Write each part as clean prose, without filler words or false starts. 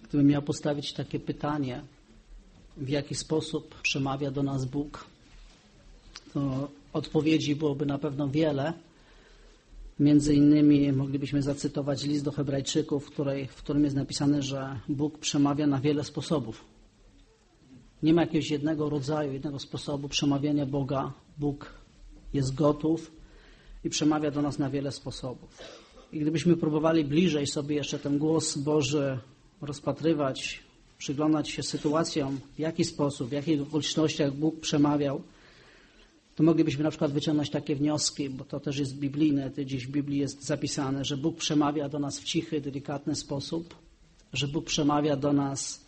Gdybym miał postawić takie pytanie, w jaki sposób przemawia do nas Bóg, to odpowiedzi byłoby na pewno wiele. Między innymi moglibyśmy zacytować list do Hebrajczyków, w którym jest napisane, że Bóg przemawia na wiele sposobów. Nie ma jakiegoś jednego rodzaju, jednego sposobu przemawiania Boga. Bóg jest gotów i przemawia do nas na wiele sposobów. I gdybyśmy próbowali bliżej sobie jeszcze ten głos Boży rozpatrywać, przyglądać się sytuacjom, w jaki sposób, w jakich okolicznościach Bóg przemawiał, to moglibyśmy na przykład wyciągnąć takie wnioski, bo to też jest biblijne, gdzieś w Biblii jest zapisane, że Bóg przemawia do nas w cichy, delikatny sposób, że Bóg przemawia do nas,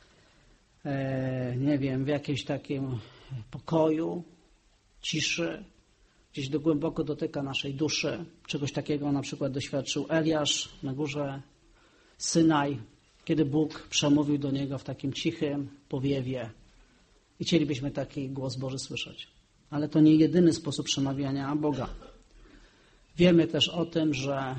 w jakimś takim pokoju, ciszy, gdzieś głęboko dotyka naszej duszy. Czegoś takiego na przykład doświadczył Eliasz na górze Synaj, kiedy Bóg przemówił do niego w takim cichym powiewie i chcielibyśmy taki głos Boży słyszeć. Ale to nie jedyny sposób przemawiania Boga. Wiemy też o tym, że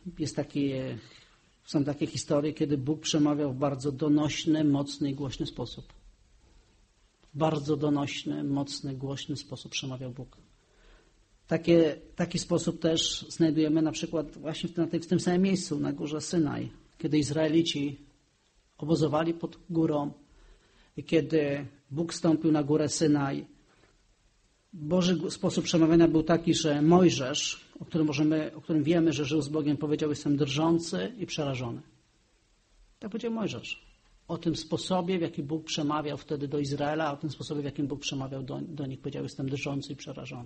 są takie historie, kiedy Bóg przemawiał w bardzo donośny, mocny i głośny sposób. W bardzo donośny, mocny, głośny sposób przemawiał Bóg. Taki sposób też znajdujemy na przykład właśnie w tym samym miejscu, na górze Synaj, kiedy Izraelici obozowali pod górą i kiedy Bóg stąpił na górę Synaj. Boży sposób przemawiania był taki, że Mojżesz, o którym wiemy, że żył z Bogiem, powiedział: jestem drżący i przerażony. Tak powiedział Mojżesz. O tym sposobie, w jaki Bóg przemawiał wtedy do Izraela, o tym sposobie, w jakim Bóg przemawiał do nich, powiedział: jestem drżący i przerażony.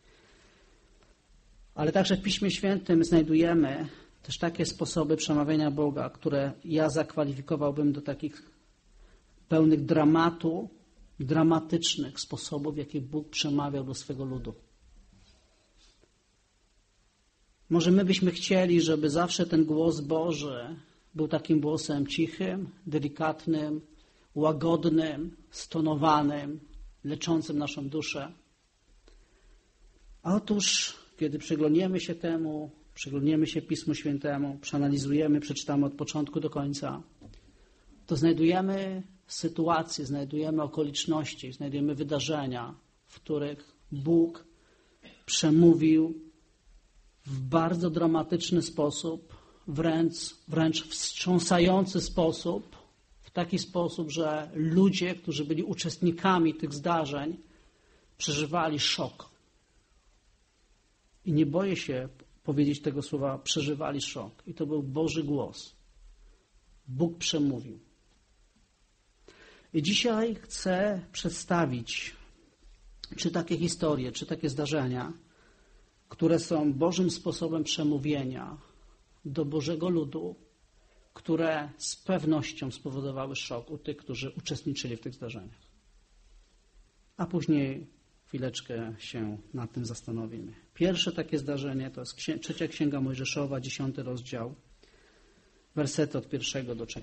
Ale także w Piśmie Świętym znajdujemy też takie sposoby przemawiania Boga, które ja zakwalifikowałbym do takich pełnych dramatu, dramatycznych sposobów, w jaki Bóg przemawiał do swego ludu. Może my byśmy chcieli, żeby zawsze ten głos Boży był takim głosem cichym, delikatnym, łagodnym, stonowanym, leczącym naszą duszę. A otóż, kiedy przyglądniemy się temu, przyglądniemy się Pismu Świętemu, przeanalizujemy, przeczytamy od początku do końca, to znajdujemy sytuacje, znajdujemy okoliczności, znajdujemy wydarzenia, w których Bóg przemówił w bardzo dramatyczny sposób, wręcz wstrząsający sposób, w taki sposób, że ludzie, którzy byli uczestnikami tych zdarzeń, przeżywali szok. I nie boję się powiedzieć tego słowa, przeżywali szok. I to był Boży głos. Bóg przemówił. I dzisiaj chcę przedstawić czy takie historie, czy takie zdarzenia, które są Bożym sposobem przemówienia do Bożego ludu, które z pewnością spowodowały szok u tych, którzy uczestniczyli w tych zdarzeniach. A później chwileczkę się nad tym zastanowimy. Pierwsze takie zdarzenie to jest Trzecia Księga Mojżeszowa, 10 rozdział, wersety od 1 do 3.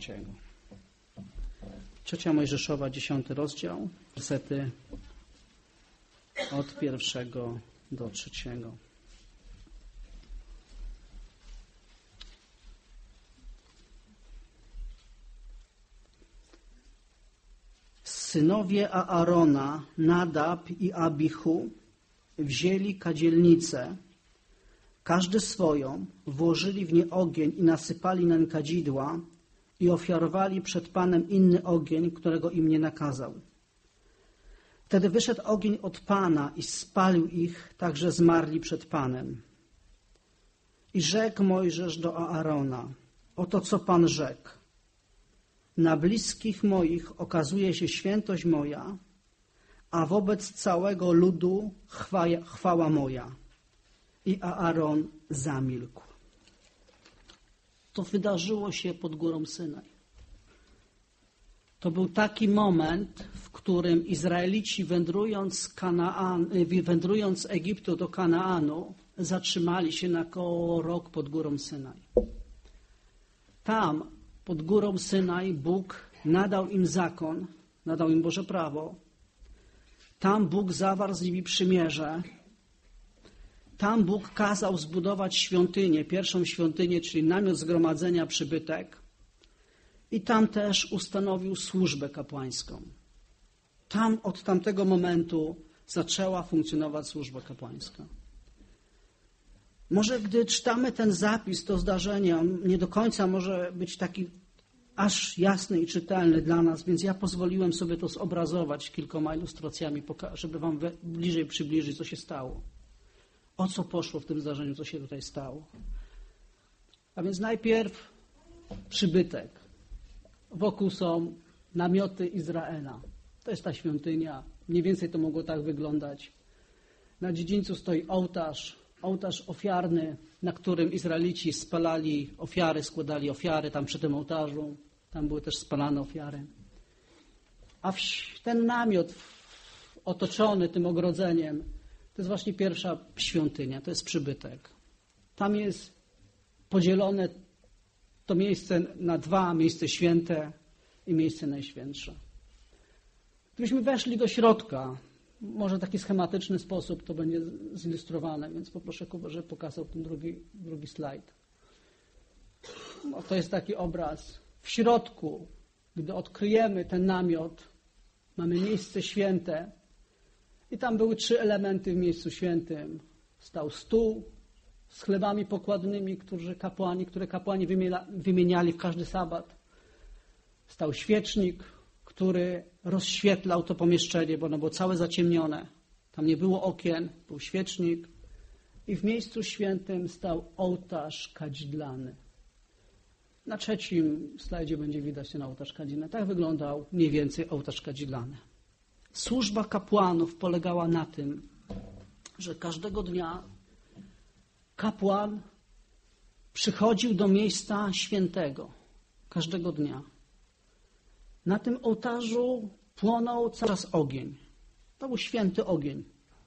Trzecia Mojżeszowa, 10 rozdział, wersety od 1 do 3. Synowie Aarona, Nadab i Abichu, wzięli kadzielnicę, każdy swoją, włożyli w nie ogień i nasypali nań kadzidła i ofiarowali przed Panem inny ogień, którego im nie nakazał. Wtedy wyszedł ogień od Pana i spalił ich, tak że zmarli przed Panem. I rzekł Mojżesz do Aarona: oto co Pan rzekł. Na bliskich moich okazuje się świętość moja, a wobec całego ludu chwała moja. I Aaron zamilkł. To wydarzyło się pod górą Synaj. To był taki moment, w którym Izraelici wędrując z Egiptu do Kanaanu, zatrzymali się na około rok pod górą Synaj. Tam, pod górą Synaj, Bóg nadał im zakon, nadał im Boże prawo. Tam Bóg zawarł z nimi przymierze. Tam Bóg kazał zbudować świątynię, pierwszą świątynię, czyli namiot zgromadzenia, przybytek. i tam też ustanowił służbę kapłańską. Tam od tamtego momentu zaczęła funkcjonować służba kapłańska. Może gdy czytamy ten zapis, to zdarzenie, on nie do końca może być taki aż jasny i czytelny dla nas, więc ja pozwoliłem sobie to zobrazować kilkoma ilustracjami, żeby wam bliżej przybliżyć, co się stało. O co poszło w tym zdarzeniu, co się tutaj stało. A więc najpierw przybytek. Wokół są namioty Izraela. To jest ta świątynia. Mniej więcej to mogło tak wyglądać. Na dziedzińcu stoi ołtarz ofiarny, na którym Izraelici spalali ofiary, składali ofiary tam przy tym ołtarzu. Tam były też spalane ofiary. A ten namiot otoczony tym ogrodzeniem, to jest właśnie pierwsza świątynia, to jest przybytek. Tam jest podzielone to miejsce na dwa, miejsce święte i miejsce najświętsze. Gdybyśmy weszli do środka, może w taki schematyczny sposób to będzie zilustrowane, więc poproszę Kubę, żeby pokazał ten drugi slajd. No, to jest taki obraz. W środku, gdy odkryjemy ten namiot, mamy miejsce święte i tam były 3 elementy w miejscu świętym. Stał stół z chlebami pokładnymi, które kapłani wymieniali w każdy sabat. Stał świecznik, który rozświetlał to pomieszczenie, bo ono było całe zaciemnione. Tam nie było okien, był świecznik i w miejscu świętym stał ołtarz kadzidlany. Na 3. slajdzie będzie widać ten ołtarz kadzidlany. Tak wyglądał mniej więcej ołtarz kadzidlany. Służba kapłanów polegała na tym, że każdego dnia kapłan przychodził do miejsca świętego. Każdego dnia. Na tym ołtarzu płonął cały czas ogień. To był święty ogień.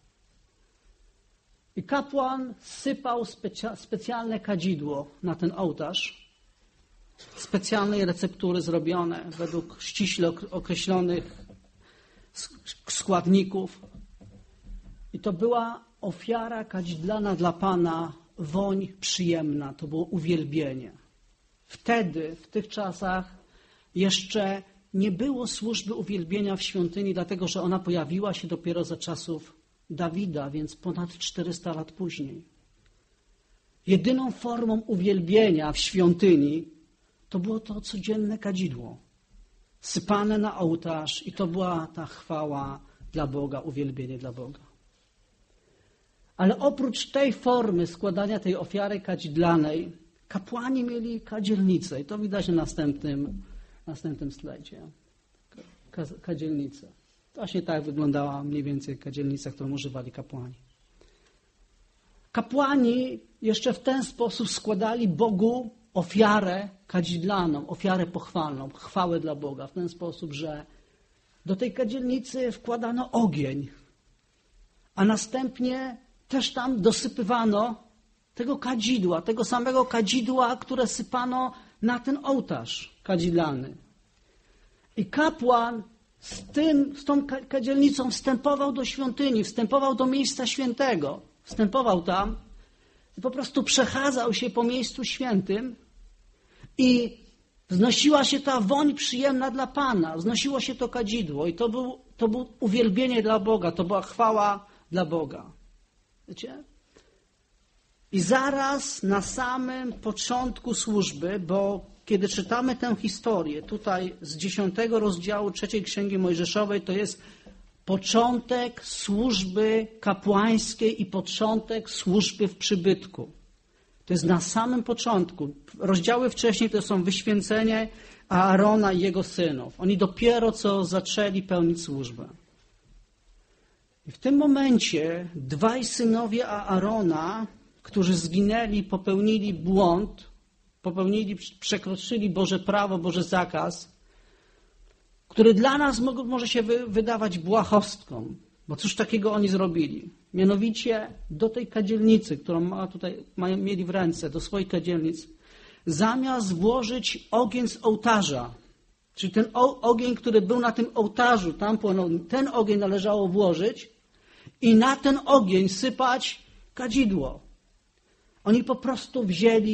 I kapłan sypał specjalne kadzidło na ten ołtarz. Specjalnej receptury zrobione według ściśle określonych składników. I to była ofiara kadzidlana dla Pana, woń przyjemna. To było uwielbienie. Wtedy, w tych czasach jeszcze nie było służby uwielbienia w świątyni, dlatego że ona pojawiła się dopiero za czasów Dawida, więc ponad 400 lat później. Jedyną formą uwielbienia w świątyni to było to codzienne kadzidło, sypane na ołtarz i to była ta chwała dla Boga, uwielbienie dla Boga. Ale oprócz tej formy składania tej ofiary kadzidlanej, kapłani mieli kadzielnicę i to widać na następnym slajdzie. Kadzielnica. Właśnie tak wyglądała mniej więcej kadzielnica, którą używali kapłani. Kapłani jeszcze w ten sposób składali Bogu ofiarę kadzidlaną, ofiarę pochwalną, chwałę dla Boga. W ten sposób, że do tej kadzielnicy wkładano ogień, a następnie też tam dosypywano tego kadzidła, tego samego kadzidła, które sypano na ten ołtarz kadzidlany. I kapłan z tą kadzielnicą wstępował do świątyni, wstępował do miejsca świętego. Wstępował tam i po prostu przechadzał się po miejscu świętym i wznosiła się ta woń przyjemna dla Pana. Wznosiło się to kadzidło i to było uwielbienie dla Boga, to była chwała dla Boga. Wiecie? I zaraz na samym początku służby, bo kiedy czytamy tę historię, tutaj z 10 rozdziału 3 Księgi Mojżeszowej, to jest początek służby kapłańskiej i początek służby w przybytku. To jest na samym początku. Rozdziały wcześniej to są wyświęcenie Aarona i jego synów. Oni dopiero co zaczęli pełnić służbę. I w tym momencie 2 synowie Aarona, którzy zginęli, popełnili błąd, przekroczyli Boże prawo, Boży zakaz, który dla nas może się wydawać błahostką, bo cóż takiego oni zrobili? Mianowicie do tej kadzielnicy, którą mieli w ręce, do swoich kadzielnic, zamiast włożyć ogień z ołtarza, czyli ten ogień, który był na tym ołtarzu, tam płonął, ten ogień należało włożyć i na ten ogień sypać kadzidło. Oni po prostu wzięli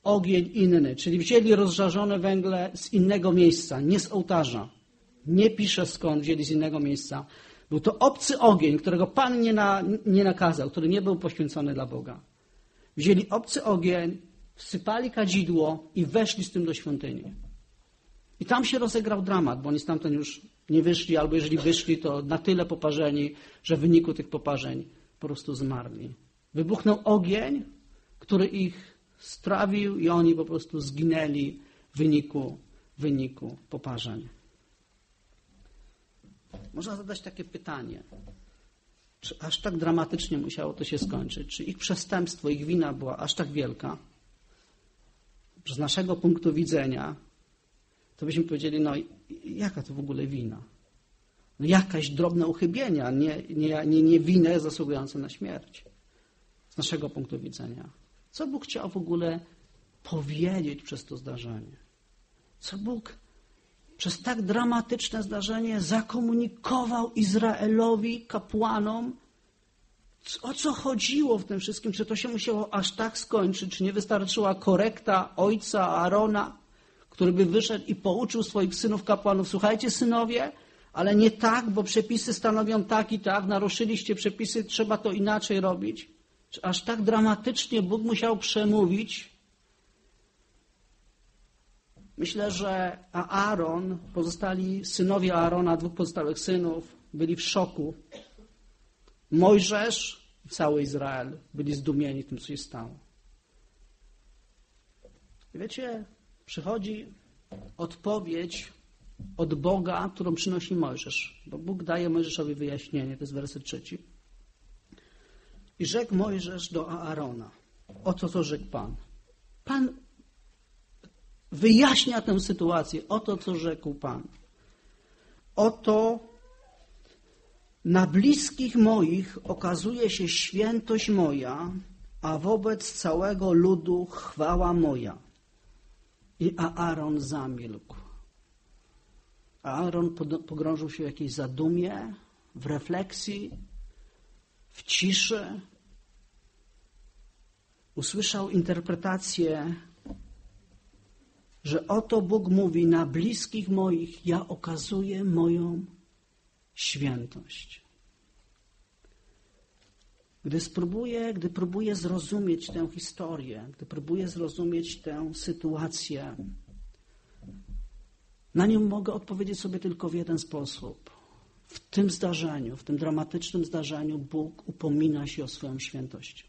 ogień inny, czyli wzięli rozżarzone węgle z innego miejsca, nie z ołtarza. Nie pisze skąd wzięli z innego miejsca. Był to obcy ogień, którego Pan nie nakazał, który nie był poświęcony dla Boga. Wzięli obcy ogień, wsypali kadzidło i weszli z tym do świątyni. I tam się rozegrał dramat, bo oni stamtąd już nie wyszli, albo jeżeli wyszli, to na tyle poparzeni, że w wyniku tych poparzeń po prostu zmarli. Wybuchnął ogień, który ich strawił i oni po prostu zginęli w wyniku poparzeń. Można zadać takie pytanie, czy aż tak dramatycznie musiało to się skończyć? Czy ich przestępstwo, ich wina była aż tak wielka? Z naszego punktu widzenia to byśmy powiedzieli, no jaka to w ogóle wina? No jakaś drobne uchybienia, nie winę zasługujące na śmierć. Z naszego punktu widzenia. Co Bóg chciał w ogóle powiedzieć przez to zdarzenie? Co Bóg przez tak dramatyczne zdarzenie zakomunikował Izraelowi, kapłanom? O co chodziło w tym wszystkim? Czy to się musiało aż tak skończyć? Czy nie wystarczyła korekta ojca Aarona, który by wyszedł i pouczył swoich synów kapłanów? Słuchajcie, synowie, ale nie tak, bo przepisy stanowią tak i tak, naruszyliście przepisy, trzeba to inaczej robić. Czy aż tak dramatycznie Bóg musiał przemówić? Myślę, że Aaron, pozostali synowie Aarona, 2 pozostałych synów, byli w szoku. Mojżesz i cały Izrael byli zdumieni tym, co się stało. I wiecie, przychodzi odpowiedź od Boga, którą przynosi Mojżesz. Bo Bóg daje Mojżeszowi wyjaśnienie, to jest werset 3. I rzekł Mojżesz do Aarona. Oto co rzekł Pan. Pan wyjaśnia tę sytuację. Oto co rzekł Pan. Oto na bliskich moich okazuje się świętość moja, a wobec całego ludu chwała moja. I Aaron zamilkł. Aaron pogrążył się w jakiejś zadumie, w refleksji, w ciszy. Usłyszał interpretację, że oto Bóg mówi, na bliskich moich ja okazuję moją świętość. Gdy próbuję zrozumieć tę historię, gdy próbuję zrozumieć tę sytuację, na nią mogę odpowiedzieć sobie tylko w jeden sposób. W tym zdarzeniu, w tym dramatycznym zdarzeniu Bóg upomina się o swoją świętość.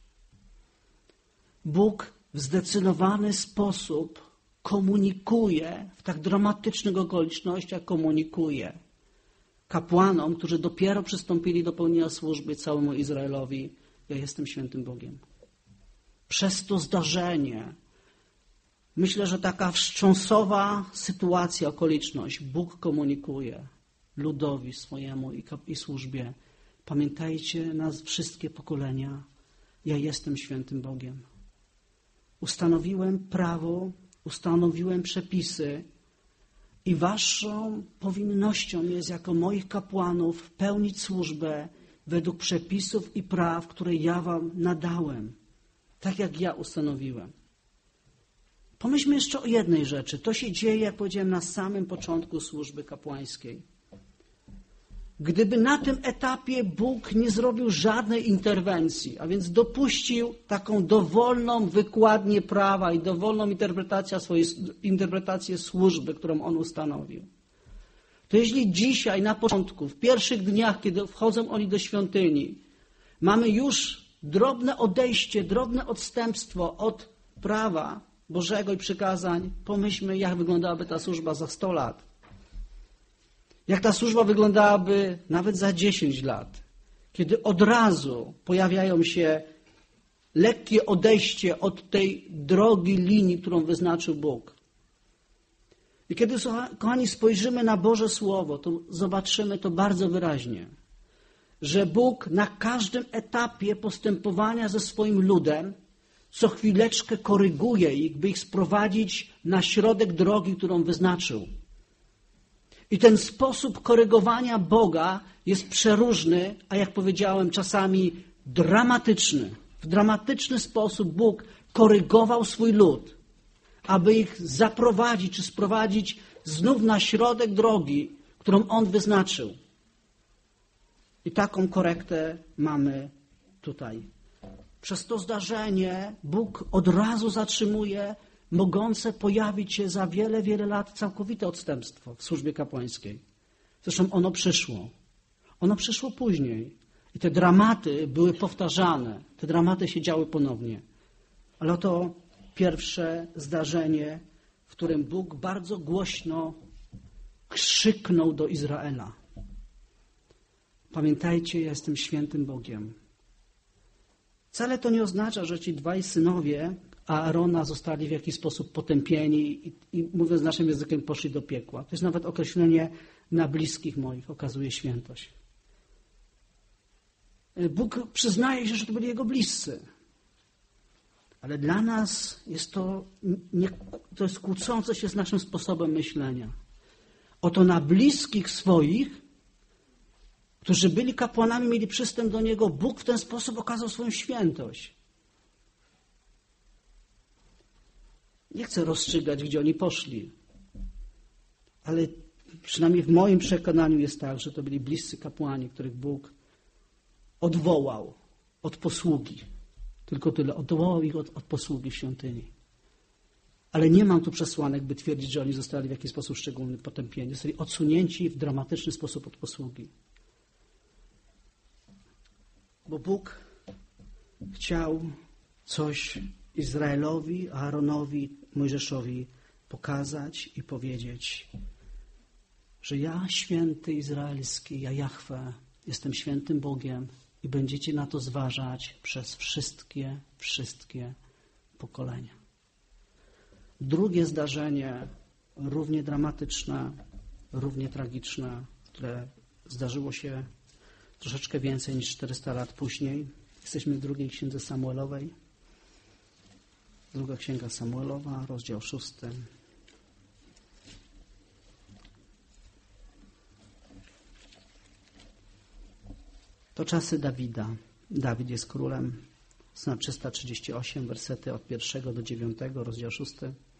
Bóg w zdecydowany sposób komunikuje, w tak dramatycznych okolicznościach komunikuje kapłanom, którzy dopiero przystąpili do pełnienia służby, całemu Izraelowi: ja jestem świętym Bogiem. Przez to zdarzenie, myślę, że taka wstrząsowa sytuacja, okoliczność, Bóg komunikuje ludowi swojemu i służbie: pamiętajcie nas wszystkie pokolenia, ja jestem świętym Bogiem. Ustanowiłem prawo, ustanowiłem przepisy i waszą powinnością jest jako moich kapłanów pełnić służbę według przepisów i praw, które ja wam nadałem, tak jak ja ustanowiłem. Pomyślmy jeszcze o jednej rzeczy. To się dzieje, jak powiedziałem, na samym początku służby kapłańskiej. Gdyby na tym etapie Bóg nie zrobił żadnej interwencji, a więc dopuścił taką dowolną wykładnię prawa i dowolną interpretację służby, którą On ustanowił, to jeśli dzisiaj na początku, w pierwszych dniach, kiedy wchodzą oni do świątyni, mamy już drobne odejście, drobne odstępstwo od prawa Bożego i przykazań, pomyślmy, jak wyglądałaby ta służba za 100 lat. Jak ta służba wyglądałaby nawet za 10 lat, kiedy od razu pojawiają się lekkie odejście od tej drogi, linii, którą wyznaczył Bóg. I kiedy, kochani, spojrzymy na Boże Słowo, to zobaczymy to bardzo wyraźnie, że Bóg na każdym etapie postępowania ze swoim ludem co chwileczkę koryguje ich, by ich sprowadzić na środek drogi, którą wyznaczył. I ten sposób korygowania Boga jest przeróżny, a jak powiedziałem, czasami dramatyczny. W dramatyczny sposób Bóg korygował swój lud. aby ich zaprowadzić czy sprowadzić znów na środek drogi, którą On wyznaczył. I taką korektę mamy tutaj. Przez to zdarzenie Bóg od razu zatrzymuje mogące pojawić się za wiele, wiele lat całkowite odstępstwo w służbie kapłańskiej. Zresztą ono przyszło. Ono przyszło później. I te dramaty były powtarzane. Te dramaty się działy ponownie. Ale oto pierwsze zdarzenie, w którym Bóg bardzo głośno krzyknął do Izraela. Pamiętajcie, ja jestem świętym Bogiem. Wcale to nie oznacza, że ci dwaj synowie Aarona zostali w jakiś sposób potępieni i mówiąc naszym językiem, poszli do piekła. To jest nawet określenie na bliskich moich, okazuje świętość. Bóg przyznaje się, że to byli Jego bliscy. Ale dla nas jest to jest kłócące się z naszym sposobem myślenia. Oto na bliskich swoich, którzy byli kapłanami, mieli przystęp do Niego, Bóg w ten sposób okazał swoją świętość. Nie chcę rozstrzygać, gdzie oni poszli, ale przynajmniej w moim przekonaniu jest tak, że to byli bliscy kapłani, których Bóg odwołał od posługi. Tylko tyle, odwołał ich od posługi w świątyni. Ale nie mam tu przesłanek, by twierdzić, że oni zostali w jakiś sposób szczególny potępieni. Zostali odsunięci w dramatyczny sposób od posługi. Bo Bóg chciał coś Izraelowi, Aaronowi, Mojżeszowi pokazać i powiedzieć, że ja, święty izraelski, ja Jahwe, jestem świętym Bogiem i będziecie na to zważać przez wszystkie pokolenia. Drugie zdarzenie, równie dramatyczne, równie tragiczne, które zdarzyło się troszeczkę więcej niż 400 lat później. Jesteśmy w drugiej księdze Samuelowej. Druga księga Samuelowa, rozdział 6. To czasy Dawida. Dawid jest królem. Psalm 338, wersety od 1 do 9, rozdział 6.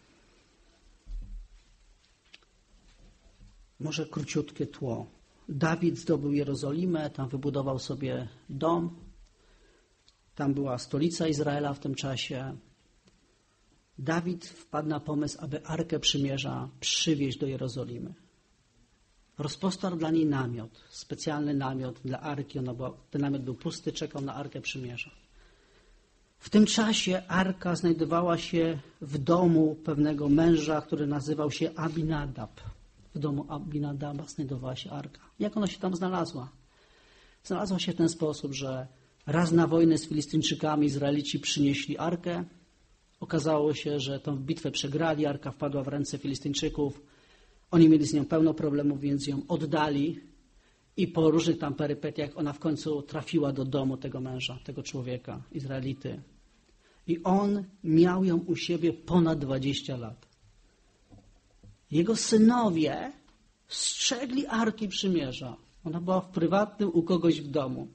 Może króciutkie tło. Dawid zdobył Jerozolimę, tam wybudował sobie dom. Tam była stolica Izraela w tym czasie. Dawid wpadł na pomysł, aby Arkę Przymierza przywieźć do Jerozolimy. Rozpostarł dla niej namiot, specjalny namiot dla Arki. Ten namiot był pusty, czekał na Arkę Przymierza. W tym czasie Arka znajdowała się w domu pewnego męża, który nazywał się Abinadab. W domu Abinadaba znajdowała się Arka. Jak ona się tam znalazła? Znalazła się w ten sposób, że raz na wojnę z Filistyńczykami Izraelici przynieśli Arkę. Okazało się, że tą bitwę przegrali, Arka wpadła w ręce Filistyńczyków. Oni mieli z nią pełno problemów, więc ją oddali i po różnych tam perypetiach ona w końcu trafiła do domu tego męża, tego człowieka, Izraelity. I on miał ją u siebie ponad 20 lat. Jego synowie strzegli Arki Przymierza. Ona była w prywatnym u kogoś w domu.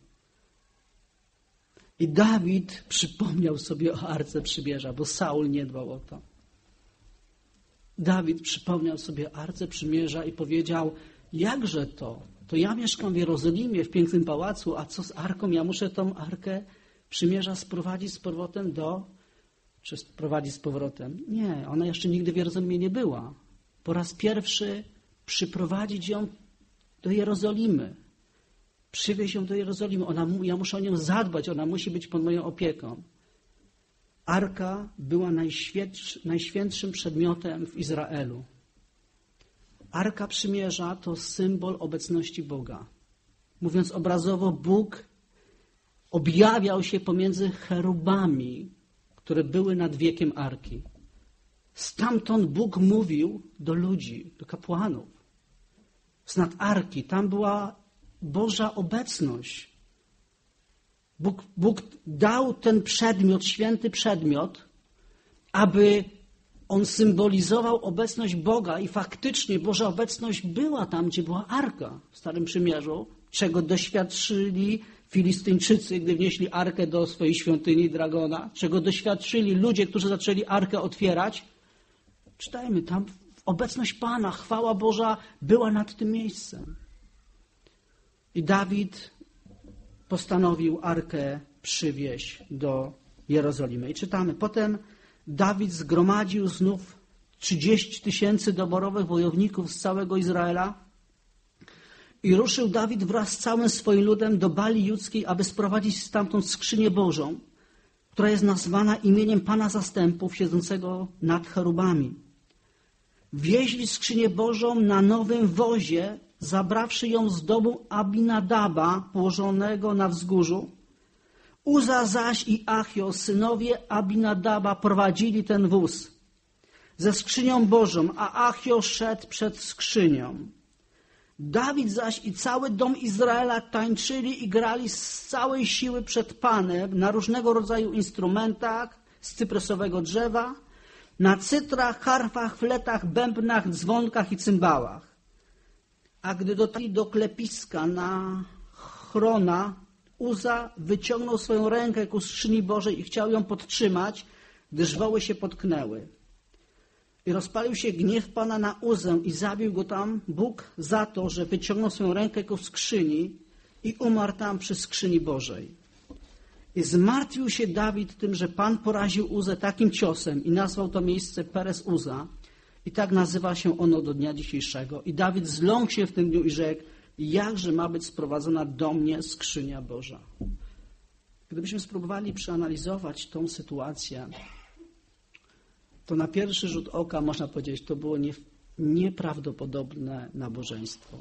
I Dawid przypomniał sobie o Arce Przymierza, bo Saul nie dbał o to. Dawid przypomniał sobie Arce Przymierza i powiedział, jakże to? To ja mieszkam w Jerozolimie, w pięknym pałacu, a co z Arką? Ja muszę tą Arkę Przymierza sprowadzić z powrotem czy sprowadzić z powrotem? Nie, ona jeszcze nigdy w Jerozolimie nie była. Po raz pierwszy przyprowadzić ją do Jerozolimy. Przywieźć ją do Jerozolimy. Ja muszę o nią zadbać, ona musi być pod moją opieką. Arka była najświętszym przedmiotem w Izraelu. Arka Przymierza to symbol obecności Boga. Mówiąc obrazowo, Bóg objawiał się pomiędzy cherubami, które były nad wiekiem Arki. Stamtąd Bóg mówił do ludzi, do kapłanów. Z nad Arki, tam była Boża obecność. Bóg dał ten przedmiot, święty przedmiot, aby on symbolizował obecność Boga i faktycznie Boża obecność była tam, gdzie była Arka w Starym Przymierzu, czego doświadczyli Filistyńczycy, gdy wnieśli Arkę do swojej świątyni Dragona, czego doświadczyli ludzie, którzy zaczęli Arkę otwierać, Czytajmy, tam obecność Pana, chwała Boża była nad tym miejscem. I Dawid postanowił arkę przywieźć do Jerozolimy. I czytamy, potem Dawid zgromadził znów 30 000 doborowych wojowników z całego Izraela i ruszył Dawid wraz z całym swoim ludem do Bali Judzkiej, aby sprowadzić stamtąd skrzynię Bożą, która jest nazwana imieniem Pana Zastępów, siedzącego nad cherubami. Wieźli skrzynię Bożą na nowym wozie, zabrawszy ją z domu Abinadaba, położonego na wzgórzu. Uza zaś i Achio, synowie Abinadaba, prowadzili ten wóz ze skrzynią Bożą, a Achio szedł przed skrzynią. Dawid zaś i cały dom Izraela tańczyli i grali z całej siły przed Panem na różnego rodzaju instrumentach z cyprysowego drzewa, na cytrach, harfach, fletach, bębnach, dzwonkach i cymbałach. A gdy dotarli do klepiska na Chrona, Uza wyciągnął swoją rękę ku skrzyni Bożej i chciał ją podtrzymać, gdyż woły się potknęły. I rozpalił się gniew Pana na Uzę i zabił go tam Bóg za to, że wyciągnął swoją rękę ku skrzyni i umarł tam przy skrzyni Bożej. I zmartwił się Dawid tym, że Pan poraził Uzę takim ciosem i nazwał to miejsce Perez Uza. I tak nazywa się ono do dnia dzisiejszego. I Dawid zląkł się w tym dniu i rzekł, jakże ma być sprowadzona do mnie skrzynia Boża. Gdybyśmy spróbowali przeanalizować tą sytuację, to na pierwszy rzut oka można powiedzieć, to było nieprawdopodobne nabożeństwo.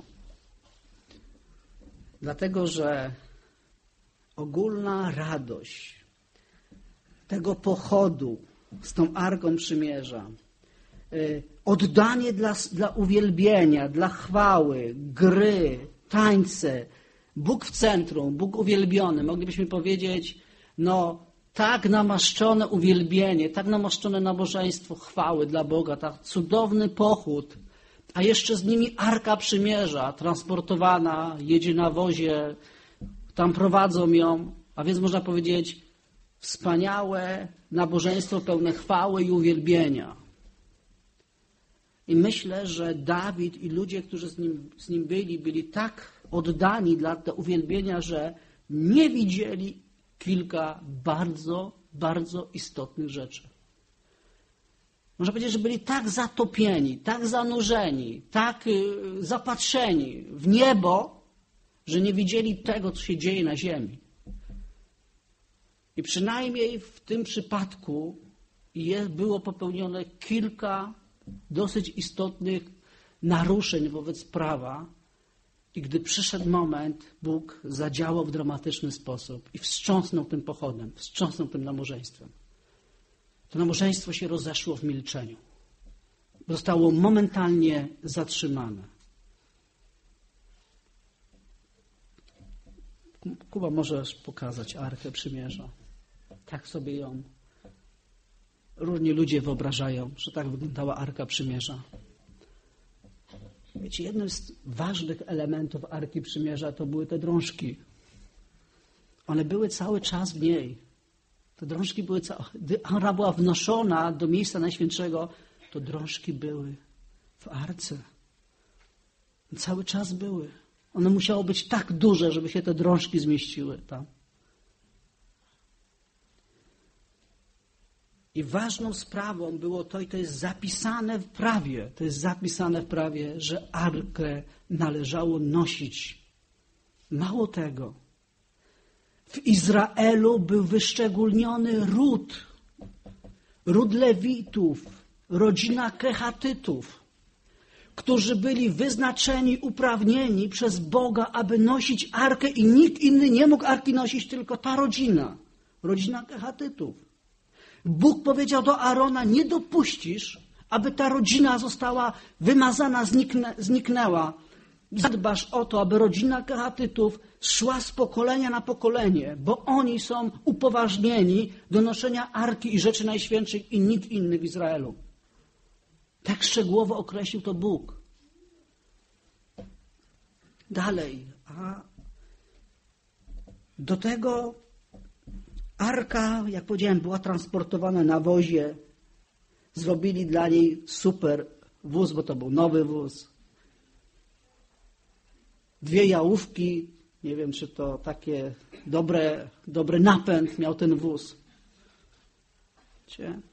Dlatego, że ogólna radość tego pochodu z tą Arką Przymierza, oddanie dla uwielbienia, dla chwały, gry, tańce, Bóg w centrum, Bóg uwielbiony. Moglibyśmy powiedzieć, tak namaszczone uwielbienie, tak namaszczone nabożeństwo chwały dla Boga, tak cudowny pochód, a jeszcze z nimi Arka Przymierza, transportowana, jedzie na wozie, tam prowadzą ją, a więc można powiedzieć wspaniałe nabożeństwo pełne chwały i uwielbienia. I myślę, że Dawid i ludzie, którzy z nim byli tak oddani dla tego uwielbienia, że nie widzieli kilka bardzo, bardzo istotnych rzeczy. Można powiedzieć, że byli tak zatopieni, tak zanurzeni, tak zapatrzeni w niebo, że nie widzieli tego, co się dzieje na ziemi. I przynajmniej w tym przypadku było popełnione kilka dosyć istotnych naruszeń wobec prawa. I gdy przyszedł moment, Bóg zadziałał w dramatyczny sposób i wstrząsnął tym pochodem, wstrząsnął tym nabożeństwem. To nabożeństwo się rozeszło w milczeniu. Zostało momentalnie zatrzymane. Kuba, możesz pokazać Arkę Przymierza. Tak sobie ją różni ludzie wyobrażają, że tak wyglądała Arka Przymierza. Wiecie, jednym z ważnych elementów Arki Przymierza to były te drążki. One były cały czas w niej. Te drążki były, gdy ona była wnoszona do miejsca najświętszego, to drążki były w Arce. Cały czas były. One musiało być tak duże, żeby się te drążki zmieściły tam. I ważną sprawą było to, i to jest zapisane w prawie, że Arkę należało nosić. Mało tego. W Izraelu był wyszczególniony ród Lewitów, rodzina Kehatytów, którzy byli wyznaczeni, uprawnieni przez Boga, aby nosić Arkę i nikt inny nie mógł Arki nosić, tylko ta rodzina Kehatytów. Bóg powiedział do Aarona, nie dopuścisz, aby ta rodzina została wymazana, zniknęła. Zadbasz o to, aby rodzina Kehatytów szła z pokolenia na pokolenie, bo oni są upoważnieni do noszenia Arki i rzeczy najświętszych i nikt inny w Izraelu. Tak szczegółowo określił to Bóg. Dalej, a do tego Arka, jak powiedziałem, była transportowana na wozie Zrobili dla niej super wóz, bo to był nowy wóz. 2 jałówki, nie wiem, czy to takie dobry napęd miał ten wóz. Wiecie?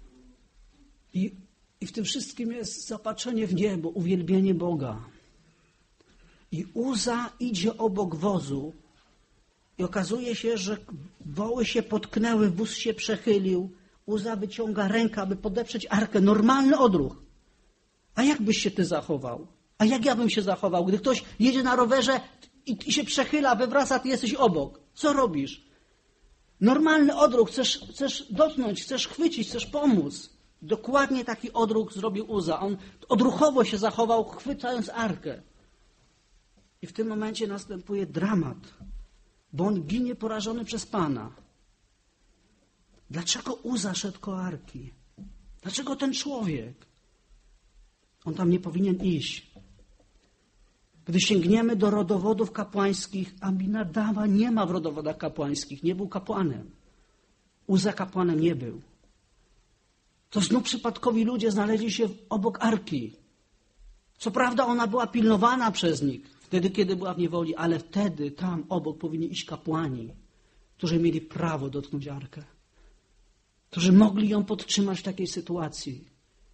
I w tym wszystkim jest zapatrzenie w niebo, uwielbienie Boga. I Uza idzie obok wozu i okazuje się, że woły się potknęły, wóz się przechylił. Uza wyciąga rękę, aby podeprzeć arkę. Normalny odruch. A jak byś się ty zachował? A jak ja bym się zachował? Gdy ktoś jedzie na rowerze i się przechyla, wywraca, ty jesteś obok. Co robisz? Normalny odruch. Chcesz dotknąć, chcesz chwycić, chcesz pomóc. Dokładnie taki odruch zrobił Uza. On odruchowo się zachował, chwytając arkę. I w tym momencie następuje dramat, bo on ginie porażony przez Pana. Dlaczego Uza szedł koło arki? Dlaczego ten człowiek? On tam nie powinien iść. Gdy sięgniemy do rodowodów kapłańskich, Aminadawa nie ma w rodowodach kapłańskich, nie był kapłanem. Uza kapłanem nie był. To znów przypadkowi ludzie znaleźli się obok arki. Co prawda ona była pilnowana przez nich, wtedy kiedy była w niewoli, ale wtedy tam obok powinni iść kapłani, którzy mieli prawo dotknąć arkę. Którzy mogli ją podtrzymać w takiej sytuacji.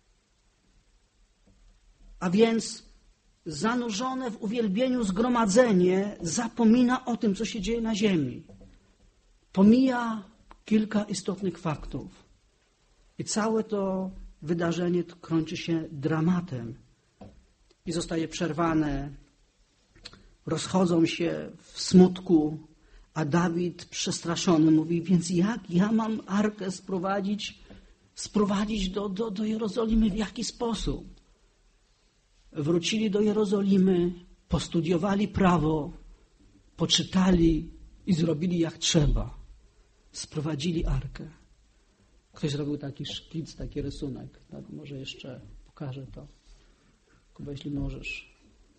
A więc zanurzone w uwielbieniu zgromadzenie zapomina o tym, co się dzieje na ziemi. Pomija kilka istotnych faktów. I całe to wydarzenie kończy się dramatem. I zostaje przerwane. Rozchodzą się w smutku, a Dawid przestraszony mówi, więc jak ja mam arkę sprowadzić do Jerozolimy, w jaki sposób? Wrócili do Jerozolimy, postudiowali prawo, poczytali i zrobili jak trzeba. Sprowadzili arkę. Ktoś zrobił taki szkic, taki rysunek. Tak, może jeszcze pokażę to. Kuba, jeśli możesz.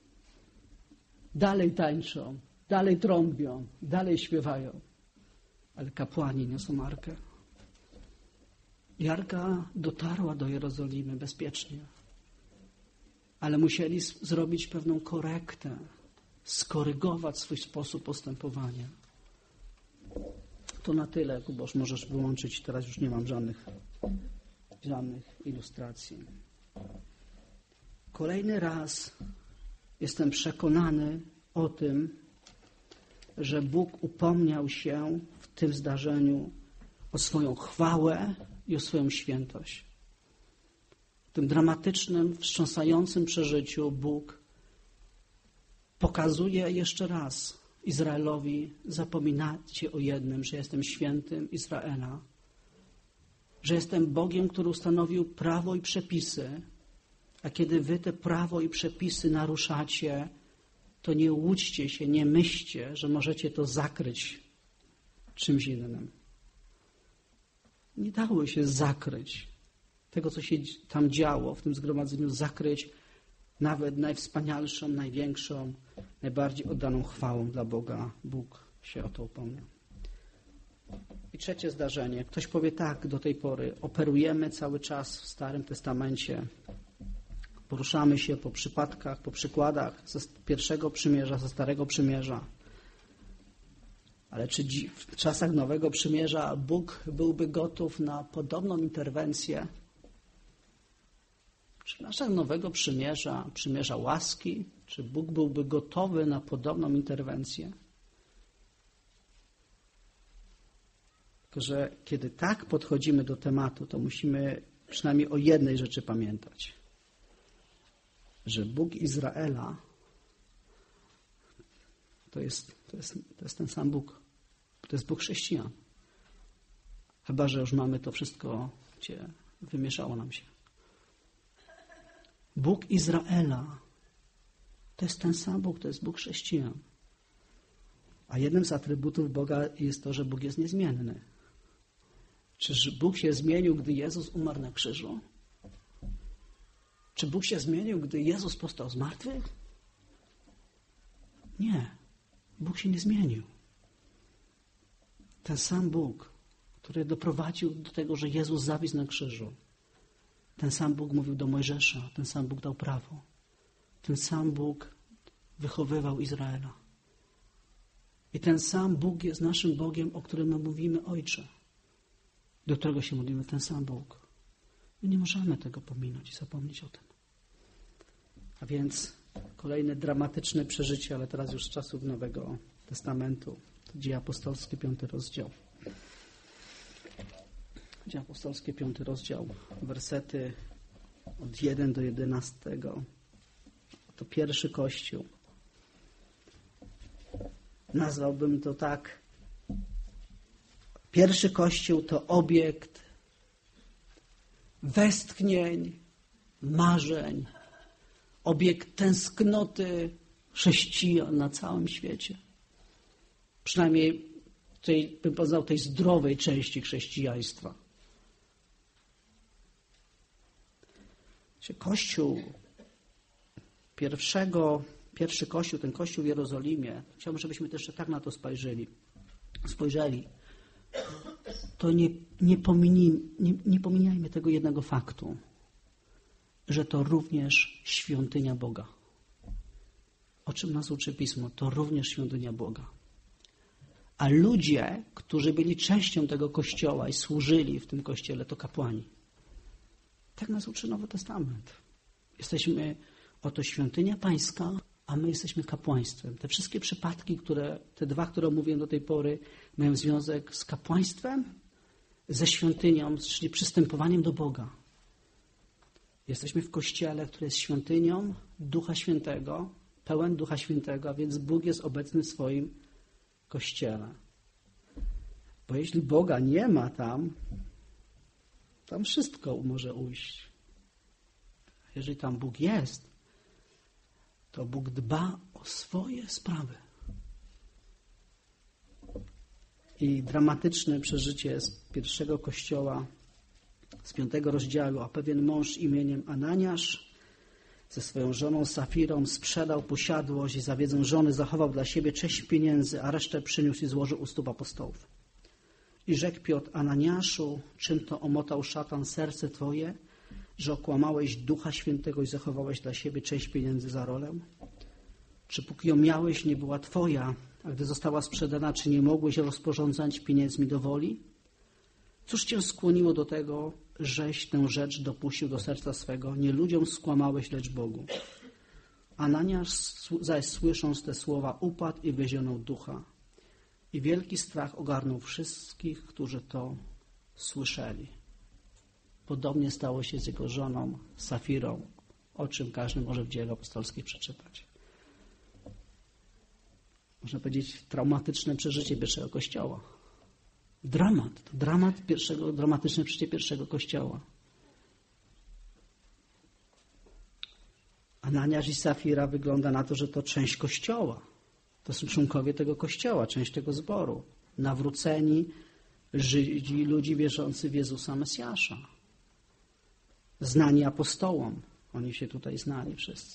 Dalej tańczą, dalej trąbią, dalej śpiewają. Ale kapłani niosą arkę. I arka dotarła do Jerozolimy bezpiecznie. Ale musieli zrobić pewną korektę, skorygować swój sposób postępowania. To na tyle, Kubosz, możesz wyłączyć. Teraz już nie mam żadnych ilustracji. Kolejny raz jestem przekonany o tym, że Bóg upomniał się w tym zdarzeniu o swoją chwałę i o swoją świętość. W tym dramatycznym, wstrząsającym przeżyciu Bóg pokazuje jeszcze raz Izraelowi, zapominacie o jednym, że jestem świętym Izraela, że jestem Bogiem, który ustanowił prawo i przepisy, a kiedy wy te prawo i przepisy naruszacie, to nie łudźcie się, nie myślcie, że możecie to zakryć czymś innym. Nie dało się zakryć tego, co się tam działo w tym zgromadzeniu, zakryć nawet najwspanialszą, największą, najbardziej oddaną chwałą dla Boga. Bóg się o to upomniał. I trzecie zdarzenie. Ktoś powie tak, do tej pory operujemy cały czas w Starym Testamencie. Poruszamy się po przypadkach, po przykładach ze Pierwszego Przymierza, ze Starego Przymierza. Ale czy w czasach Nowego Przymierza Bóg byłby gotów na podobną interwencję? Czy w czasach Nowego Przymierza, Przymierza łaski, czy Bóg byłby gotowy na podobną interwencję? Tylko że kiedy tak podchodzimy do tematu, to musimy przynajmniej o jednej rzeczy pamiętać. Że Bóg Izraela to jest ten sam Bóg. To jest Bóg chrześcijan. Chyba że już mamy to wszystko, gdzie wymieszało nam się. Bóg Izraela to jest ten sam Bóg, to jest Bóg chrześcijan. A jednym z atrybutów Boga jest to, że Bóg jest niezmienny. Czyż Bóg się zmienił, gdy Jezus umarł na krzyżu? Czy Bóg się zmienił, gdy Jezus powstał z martwych? Nie. Bóg się nie zmienił. Ten sam Bóg, który doprowadził do tego, że Jezus zawisł na krzyżu, Ten sam Bóg mówił do Mojżesza, ten sam Bóg dał prawo. Ten sam Bóg wychowywał Izraela. I ten sam Bóg jest naszym Bogiem, o którym my mówimy Ojcze. Do którego się modlimy, ten sam Bóg. My nie możemy tego pominąć i zapomnieć o tym. A więc kolejne dramatyczne przeżycie, ale teraz już z czasów Nowego Testamentu. To Dzieje Apostolskie, 5 rozdział. Dzieje Apostolskie, 5 rozdział, wersety od 1 do 11. To pierwszy Kościół. Nazwałbym to tak. Pierwszy Kościół to obiekt westchnień, marzeń, obiekt tęsknoty chrześcijan na całym świecie. Przynajmniej bym poznał tej zdrowej części chrześcijaństwa. Kościół pierwszy Kościół, ten Kościół w Jerozolimie, chciałbym, żebyśmy też tak na to spojrzeli. To nie pomijajmy tego jednego faktu, że to również świątynia Boga. O czym nas uczy Pismo? To również świątynia Boga. A ludzie, którzy byli częścią tego Kościoła i służyli w tym Kościele, to kapłani. Tak nas uczy Nowy Testament. Jesteśmy oto świątynia pańska, a my jesteśmy kapłaństwem. Te wszystkie przypadki, te dwa, które omówiłem do tej pory, mają związek z kapłaństwem, ze świątynią, czyli przystępowaniem do Boga. Jesteśmy w Kościele, który jest świątynią Ducha Świętego, pełen Ducha Świętego, a więc Bóg jest obecny w swoim Kościele. Bo jeśli Boga nie ma tam wszystko może ujść. Jeżeli tam Bóg jest, to Bóg dba o swoje sprawy. I dramatyczne przeżycie z pierwszego Kościoła, z 5 rozdziału, a pewien mąż imieniem Ananiasz ze swoją żoną Safirą sprzedał posiadłość i za wiedzą żony zachował dla siebie część pieniędzy, a resztę przyniósł i złożył u stóp apostołów. I rzekł Piotr: Ananiaszu, czym to omotał szatan serce twoje, że okłamałeś Ducha Świętego i zachowałeś dla siebie część pieniędzy za rolę? Czy póki ją miałeś, nie była twoja, a gdy została sprzedana, czy nie mogłeś rozporządzać pieniędzmi do woli? Cóż cię skłoniło do tego, żeś tę rzecz dopuścił do serca swego? Nie ludziom skłamałeś, lecz Bogu. Ananiasz zaś, słysząc te słowa, upadł i wyzionął ducha. I wielki strach ogarnął wszystkich, którzy to słyszeli. Podobnie stało się z jego żoną Safirą, o czym każdy może w Dziejach Apostolskich przeczytać. Można powiedzieć traumatyczne przeżycie pierwszego Kościoła. Dramatyczne przeżycie pierwszego Kościoła. Ananiasz i Safira wygląda na to, że to część Kościoła. To są członkowie tego Kościoła, część tego zboru. Nawróceni Żydzi, ludzi wierzący w Jezusa Mesjasza. Znani apostołom. Oni się tutaj znali wszyscy.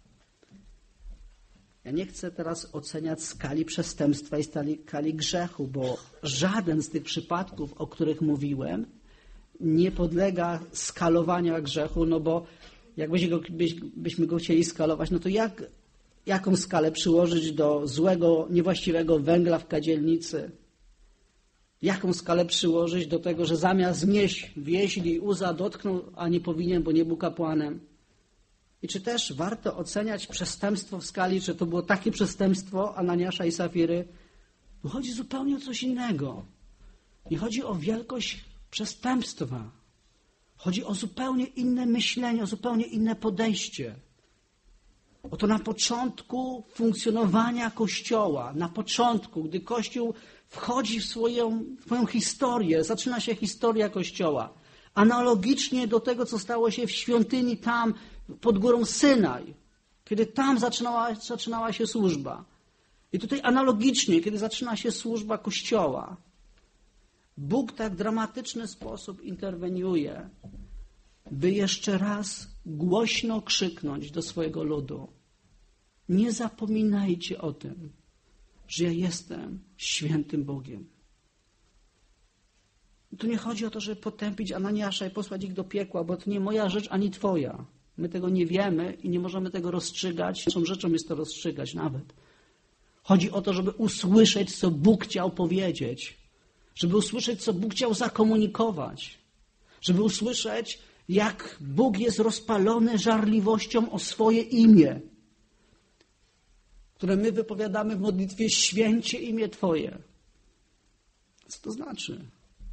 Ja nie chcę teraz oceniać skali przestępstwa i skali grzechu, bo żaden z tych przypadków, o których mówiłem, nie podlega skalowaniu grzechu, no bo jakbyśmy go chcieli skalować, no to jaką skalę przyłożyć do złego, niewłaściwego węgla w kadzielnicy? Jaką skalę przyłożyć do tego, że zamiast znieść wieźli Uza dotknął, a nie powinien, bo nie był kapłanem? I czy też warto oceniać przestępstwo w skali, że to było takie przestępstwo Ananiasza i Safiry? Bo chodzi zupełnie o coś innego. Nie chodzi o wielkość przestępstwa. Chodzi o zupełnie inne myślenie, o zupełnie inne podejście. Oto na początku funkcjonowania Kościoła, na początku, gdy Kościół wchodzi w swoją historię, zaczyna się historia Kościoła. Analogicznie do tego, co stało się w świątyni tam pod górą Synaj, kiedy tam zaczynała się służba. I tutaj analogicznie, kiedy zaczyna się służba Kościoła, Bóg w tak dramatyczny sposób interweniuje, by jeszcze raz głośno krzyknąć do swojego ludu: nie zapominajcie o tym, że ja jestem świętym Bogiem. Tu nie chodzi o to, żeby potępić Ananiasza i posłać ich do piekła, bo to nie moja rzecz ani twoja. My tego nie wiemy i nie możemy tego rozstrzygać. Naszą rzeczą jest to rozstrzygać nawet. Chodzi o to, żeby usłyszeć, co Bóg chciał powiedzieć. Żeby usłyszeć, co Bóg chciał zakomunikować. Żeby usłyszeć, jak Bóg jest rozpalony żarliwością o swoje imię, które my wypowiadamy w modlitwie: święcie imię Twoje. Co to znaczy?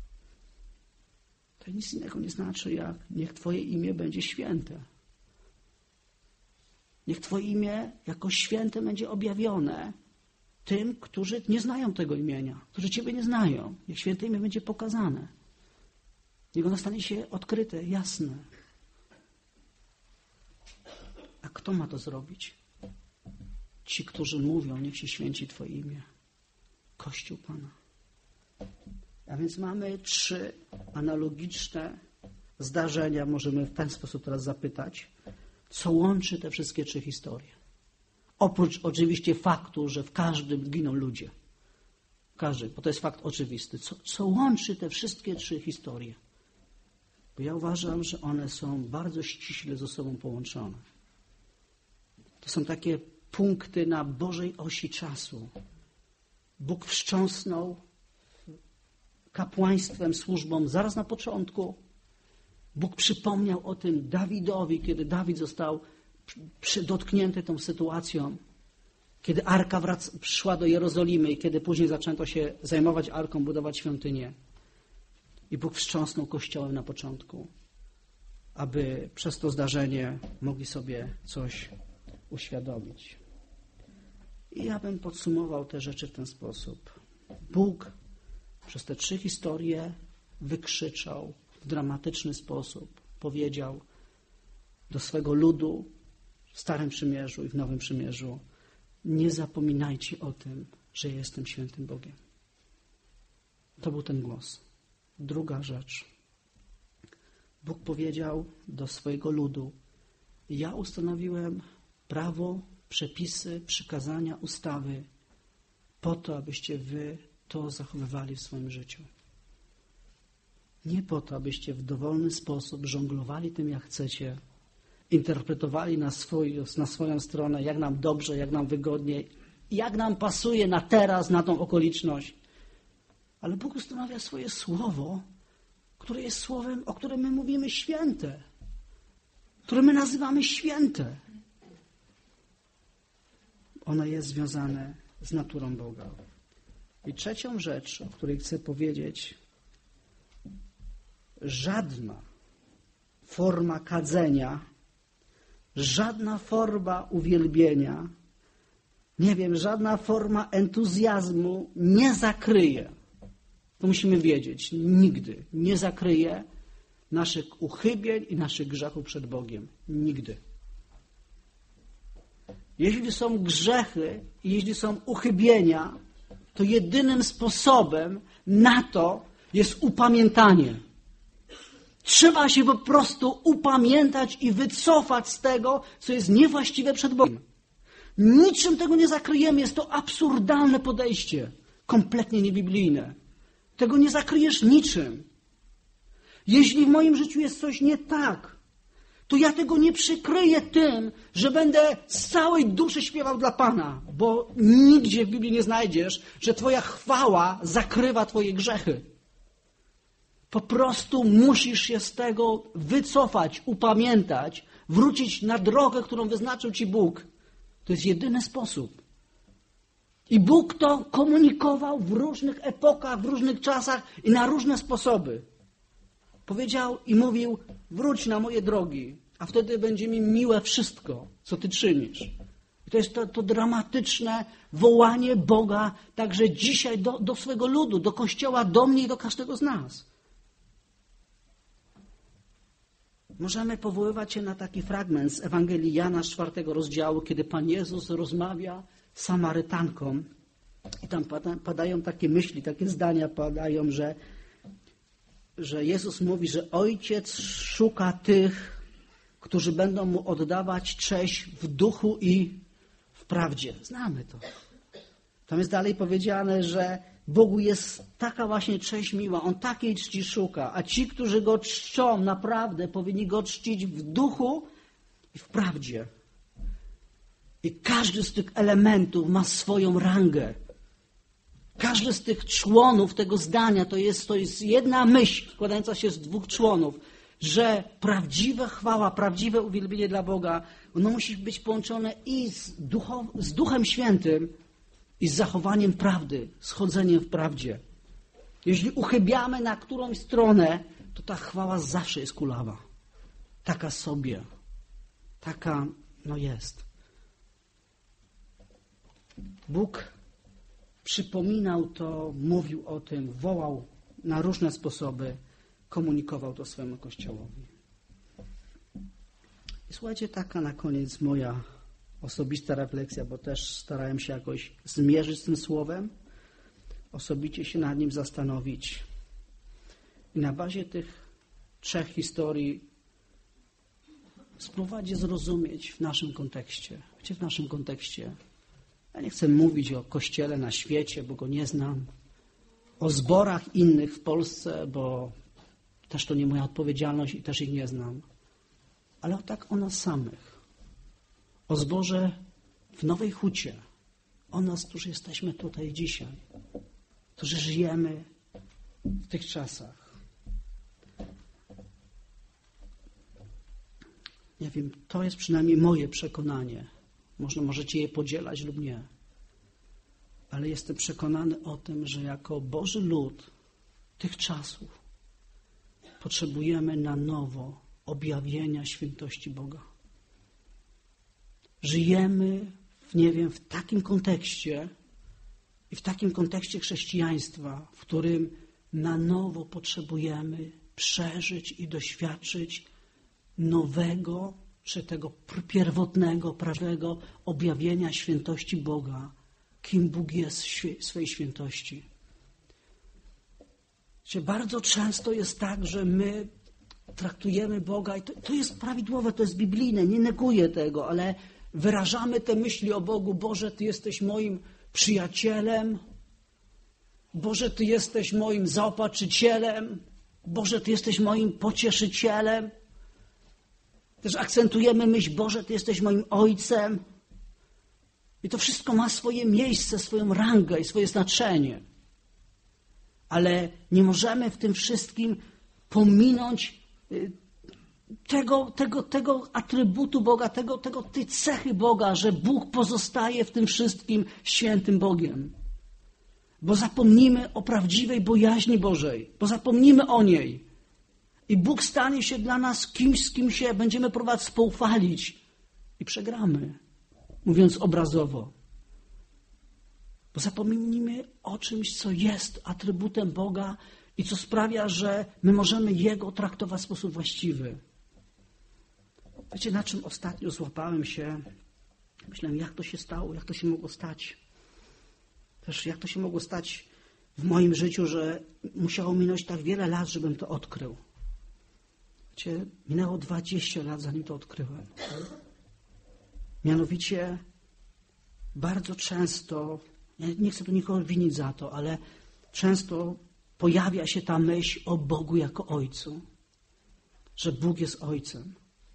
To nic innego nie znaczy, jak niech Twoje imię będzie święte. Niech Twoje imię jako święte będzie objawione tym, którzy nie znają tego imienia, którzy Ciebie nie znają. Niech święte imię będzie pokazane. Niech ono stanie się odkryte, jasne. A kto ma to zrobić? Ci, którzy mówią: niech się święci Twoje imię. Kościół Pana. A więc mamy 3 analogiczne zdarzenia. Możemy w ten sposób teraz zapytać, co łączy te wszystkie 3 historie. Oprócz oczywiście faktu, że w każdym giną ludzie. Każdy, bo to jest fakt oczywisty. Co łączy te wszystkie 3 historie? Bo ja uważam, że one są bardzo ściśle ze sobą połączone. To są takie punkty na Bożej osi czasu. Bóg wstrząsnął kapłaństwem, służbą zaraz na początku. Bóg przypomniał o tym Dawidowi, kiedy Dawid został dotknięty tą sytuacją, kiedy Arka przyszła do Jerozolimy i kiedy później zaczęto się zajmować Arką, budować świątynię. I Bóg wstrząsnął Kościołem na początku, aby przez to zdarzenie mogli sobie coś uświadomić. I ja bym podsumował te rzeczy w ten sposób. Bóg przez te 3 historie wykrzyczał w dramatyczny sposób. Powiedział do swego ludu w Starym Przymierzu i w Nowym Przymierzu: nie zapominajcie o tym, że jestem świętym Bogiem. To był ten głos. Druga rzecz. Bóg powiedział do swojego ludu: ja ustanowiłem prawo, przepisy, przykazania, ustawy po to, abyście wy to zachowywali w swoim życiu. Nie po to, abyście w dowolny sposób żonglowali tym, jak chcecie, interpretowali na swoją stronę, jak nam dobrze, jak nam wygodnie, jak nam pasuje na teraz, na tą okoliczność. Ale Bóg ustanawia swoje słowo, które jest słowem, o którym my mówimy święte, które my nazywamy święte. Ono jest związane z naturą Boga. I trzecią rzecz, o której chcę powiedzieć: żadna forma kadzenia, żadna forma uwielbienia, żadna forma entuzjazmu nie zakryje, to musimy wiedzieć, nigdy nie zakryje naszych uchybień i naszych grzechów przed Bogiem. Nigdy. Jeśli są grzechy i jeśli są uchybienia, to jedynym sposobem na to jest upamiętanie. Trzeba się po prostu upamiętać i wycofać z tego, co jest niewłaściwe przed Bogiem. Niczym tego nie zakryjemy. Jest to absurdalne podejście. Kompletnie niebiblijne. Tego nie zakryjesz niczym. Jeśli w moim życiu jest coś nie tak, to ja tego nie przykryję tym, że będę z całej duszy śpiewał dla Pana, bo nigdzie w Biblii nie znajdziesz, że Twoja chwała zakrywa Twoje grzechy. Po prostu musisz się z tego wycofać, upamiętać, wrócić na drogę, którą wyznaczył Ci Bóg. To jest jedyny sposób. I Bóg to komunikował w różnych epokach, w różnych czasach i na różne sposoby. Powiedział i mówił: wróć na moje drogi, a wtedy będzie mi miłe wszystko, co Ty czynisz. I to jest to dramatyczne wołanie Boga także dzisiaj do swego ludu, do Kościoła, do mnie i do każdego z nas. Możemy powoływać się na taki fragment z Ewangelii Jana z 4 rozdziału, kiedy Pan Jezus rozmawia z Samarytanką i tam padają takie myśli, takie zdania padają, że Jezus mówi, że Ojciec szuka tych, którzy będą Mu oddawać cześć w duchu i w prawdzie. Znamy to. Tam jest dalej powiedziane, że Bogu jest taka właśnie cześć miła, On takiej czci szuka, a ci, którzy Go czczą naprawdę, powinni Go czcić w duchu i w prawdzie. I każdy z tych elementów ma swoją rangę. Każdy z tych członów tego zdania to jest jedna myśl składająca się z dwóch członów, że prawdziwa chwała, prawdziwe uwielbienie dla Boga, ono musi być połączone i z Duchem Świętym i z zachowaniem prawdy, z chodzeniem w prawdzie. Jeśli uchybiamy na którąś stronę, to ta chwała zawsze jest kulawa. Taka sobie. Taka, jest. Bóg przypominał to, mówił o tym, wołał na różne sposoby, komunikował to swojemu Kościołowi. I słuchajcie, taka na koniec moja osobista refleksja, bo też starałem się jakoś zmierzyć z tym słowem, osobicie się nad nim zastanowić. I na bazie tych 3 historii spróbować je zrozumieć w naszym kontekście. Wiecie, w naszym kontekście. Ja nie chcę mówić o Kościele na świecie, bo go nie znam. O zborach innych w Polsce, bo też to nie moja odpowiedzialność i też ich nie znam. Ale tak o nas samych. O zborze w Nowej Hucie. O nas, którzy jesteśmy tutaj dzisiaj. Którzy żyjemy w tych czasach. Nie wiem, to jest przynajmniej moje przekonanie. Możecie je podzielać lub nie. Ale jestem przekonany o tym, że jako Boży lud tych czasów potrzebujemy na nowo objawienia świętości Boga. Żyjemy, w takim kontekście i w takim kontekście chrześcijaństwa, w którym na nowo potrzebujemy przeżyć i doświadczyć nowego, czy tego pierwotnego, prawego objawienia świętości Boga, kim Bóg jest w swojej świętości. Bardzo często jest tak, że my traktujemy Boga i to jest prawidłowe, to jest biblijne, nie neguję tego, ale wyrażamy te myśli o Bogu. Boże, Ty jesteś moim przyjacielem. Boże, Ty jesteś moim zaopatrzycielem. Boże, Ty jesteś moim pocieszycielem. Też akcentujemy myśl, Boże, Ty jesteś moim Ojcem. I to wszystko ma swoje miejsce, swoją rangę i swoje znaczenie. Ale nie możemy w tym wszystkim pominąć tego atrybutu Boga, tej cechy Boga, że Bóg pozostaje w tym wszystkim świętym Bogiem. Bo zapomnimy o prawdziwej bojaźni Bożej, bo zapomnimy o niej. I Bóg stanie się dla nas kimś, z kim się będziemy próbować współchwalić i przegramy, mówiąc obrazowo. Bo zapomnimy o czymś, co jest atrybutem Boga i co sprawia, że my możemy Jego traktować w sposób właściwy. Wiecie, na czym ostatnio złapałem się? Myślałem, jak to się stało, jak to się mogło stać. Też jak to się mogło stać w moim życiu, że musiało minąć tak wiele lat, żebym to odkrył. Wiecie, minęło 20 lat, zanim to odkryłem. Mianowicie bardzo często, ja nie chcę tu nikogo winić za to, ale często pojawia się ta myśl o Bogu jako Ojcu. Że Bóg jest Ojcem.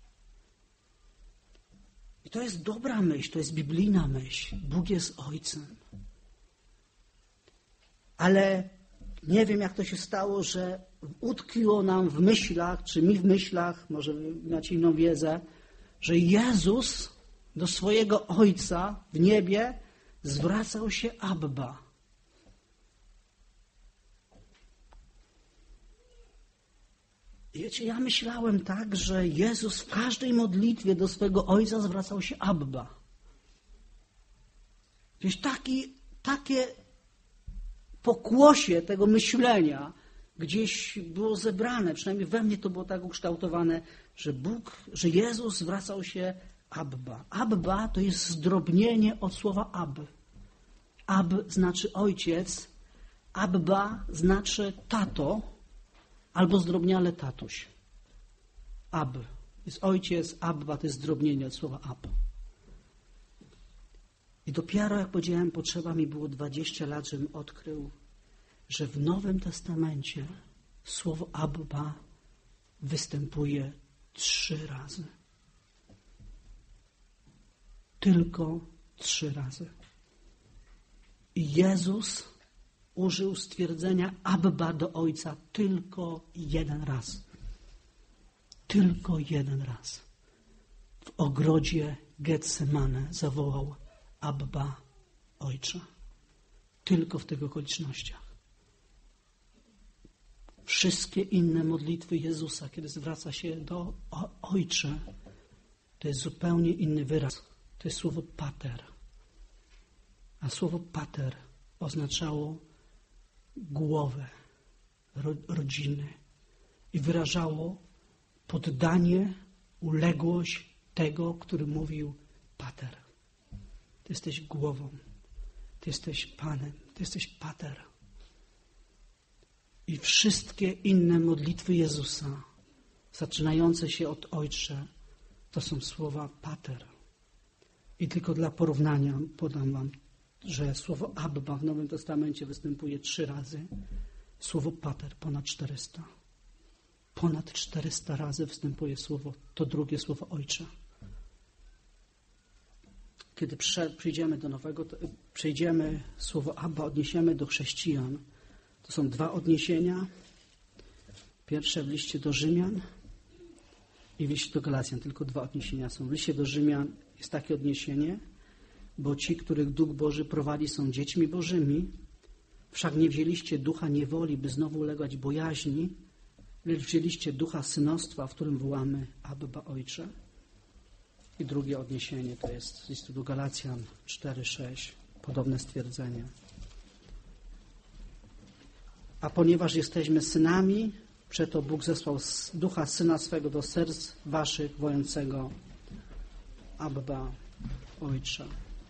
I to jest dobra myśl, to jest biblijna myśl. Bóg jest Ojcem. Ale nie wiem, jak to się stało, że utkwiło nam w myślach, czy mi w myślach, może macie inną wiedzę, że Jezus do swojego Ojca w niebie zwracał się Abba. Wiecie, ja myślałem tak, że Jezus w każdej modlitwie do swojego Ojca zwracał się Abba. Wiesz, takie pokłosie tego myślenia gdzieś było zebrane, przynajmniej we mnie to było tak ukształtowane, że Jezus zwracał się Abba. Abba to jest zdrobnienie od słowa Ab. Ab znaczy ojciec, Abba znaczy tato, albo zdrobniale tatuś. Ab jest ojciec, Abba to jest zdrobnienie od słowa Ab. I dopiero, jak powiedziałem, potrzeba mi było 20 lat, żebym odkrył, że w Nowym Testamencie słowo Abba występuje 3 razy. Tylko 3 razy. I Jezus użył stwierdzenia Abba do Ojca tylko 1 raz. Tylko 1 raz. W ogrodzie Getsemane zawołał Abba, Ojcze. Tylko w tych okolicznościach. Wszystkie inne modlitwy Jezusa, kiedy zwraca się do Ojcze, to jest zupełnie inny wyraz. To jest słowo pater. A słowo pater oznaczało głowę rodziny i wyrażało poddanie, uległość tego, który mówił pater. Ty jesteś głową, Ty jesteś Panem, Ty jesteś pater. I wszystkie inne modlitwy Jezusa, zaczynające się od Ojcze, to są słowa pater. I tylko dla porównania podam wam, że słowo Abba w Nowym Testamencie występuje 3 razy. Słowo pater ponad 400. Ponad 400 razy występuje słowo, to drugie słowo Ojcze. Kiedy przyjdziemy do Nowego, przejdziemy słowo Abba, odniesiemy do chrześcijan. To są 2 odniesienia. Pierwsze w liście do Rzymian i w liście do Galacjan. Tylko 2 odniesienia są. W liście do Rzymian jest takie odniesienie, bo ci, których Duch Boży prowadzi, są dziećmi Bożymi. Wszak nie wzięliście ducha niewoli, by znowu ulegać bojaźni, lecz wzięliście ducha synostwa, w którym wołamy Abba, Ojcze. I drugie odniesienie to jest z listu do Galacjan 4:6. Podobne stwierdzenie. A ponieważ jesteśmy synami, przeto Bóg zesłał ducha Syna swego do serc waszych, wojącego Abba, Ojcze.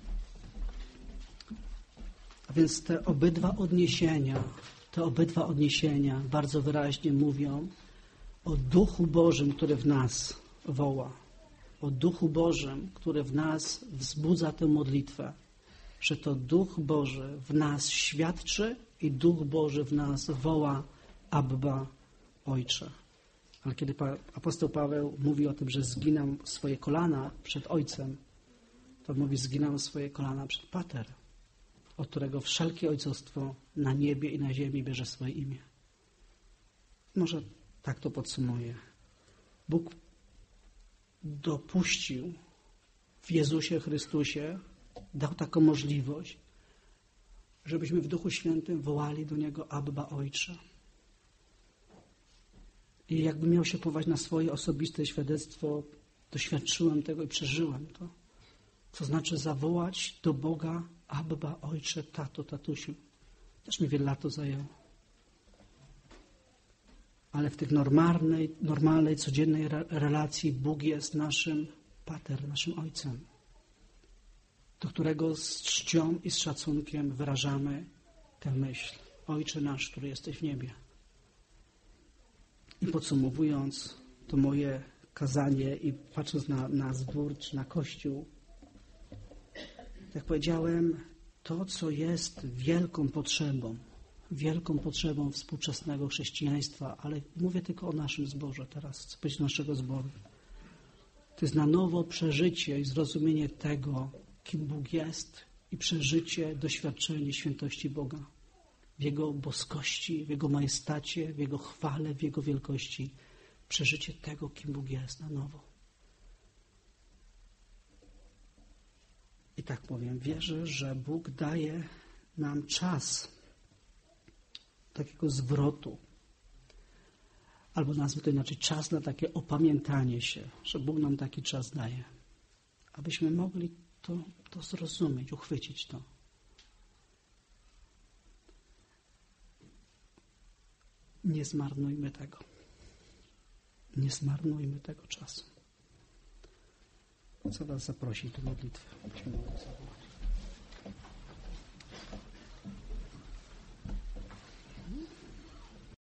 A więc te obydwa odniesienia bardzo wyraźnie mówią o Duchu Bożym, który w nas woła. O Duchu Bożym, który w nas wzbudza tę modlitwę. Że to Duch Boży w nas świadczy i Duch Boży w nas woła Abba, Ojcze. Ale kiedy apostoł Paweł mówi o tym, że zginam swoje kolana przed Ojcem, to mówi zginam swoje kolana przed Pater, od którego wszelkie ojcostwo na niebie i na ziemi bierze swoje imię. Może tak to podsumuję. Bóg dopuścił w Jezusie Chrystusie, dał taką możliwość, żebyśmy w Duchu Świętym wołali do Niego Abba, Ojcze. I jakbym miał się powołać na swoje osobiste świadectwo, doświadczyłem tego i przeżyłem to. To znaczy zawołać do Boga Abba, Ojcze, tato, tatusiu. Też mi wiele lat to zajęło. Ale w tych normalnej, codziennej relacji Bóg jest naszym pater, naszym Ojcem, do którego z czcią i z szacunkiem wyrażamy tę myśl. Ojcze nasz, który jesteś w niebie. I podsumowując to moje kazanie i patrząc na zbór czy na Kościół, jak powiedziałem, to, co jest wielką potrzebą współczesnego chrześcijaństwa, ale mówię tylko o naszym zborze teraz, chcę powiedzieć naszego zboru. To jest na nowo przeżycie i zrozumienie tego, kim Bóg jest i przeżycie, doświadczenie świętości Boga. W Jego boskości, w Jego majestacie, w Jego chwale, w Jego wielkości. Przeżycie tego, kim Bóg jest na nowo. I tak powiem, wierzę, że Bóg daje nam czas takiego zwrotu. Albo nazwę to inaczej, czas na takie opamiętanie się, że Bóg nam taki czas daje. Abyśmy mogli to zrozumieć, uchwycić to. Nie zmarnujmy tego. Nie zmarnujmy tego czasu. Chcę Was zaprosić do modlitwy. Byśmy mogli zawołać.